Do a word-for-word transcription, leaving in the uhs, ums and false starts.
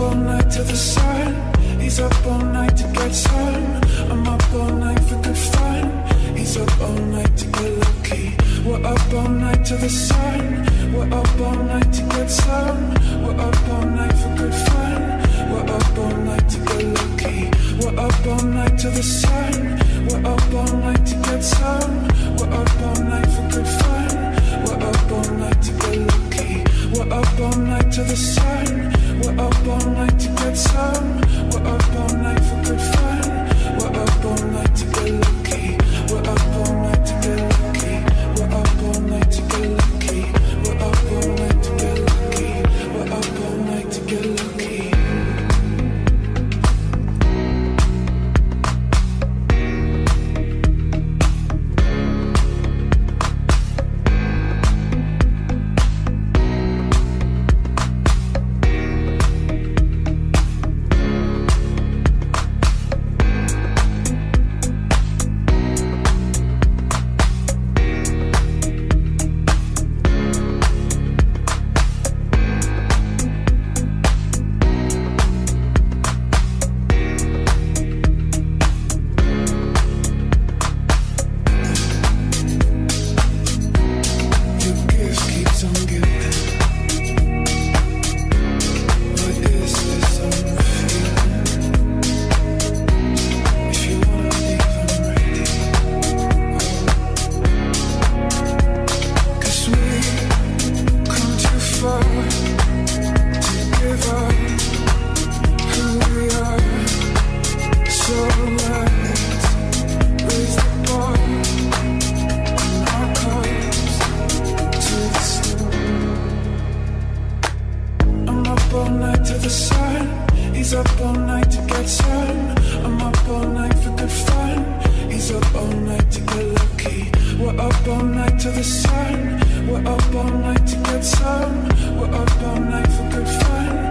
all night to the sun. He's up all night to get some. I'm up all night for good fun. He's up all night to get lucky. We're up all night to the sun. We're up all night to get some. We're up all night for good fun. We're up all night to get lucky. We're up all night to the sun. We're up all night to get some. We're up all night for good fun. We're up all night to get lucky. We're up all night to the sun. We're up all night to get some. We're up all night for good fun. We're up all night to get lucky. We're up all night to get lucky. We're up all night to get lucky. We're up all night to get lucky. We're up all night to get lucky. We're up all night to the sun. We're up all night to get some. We're up all night for good fun.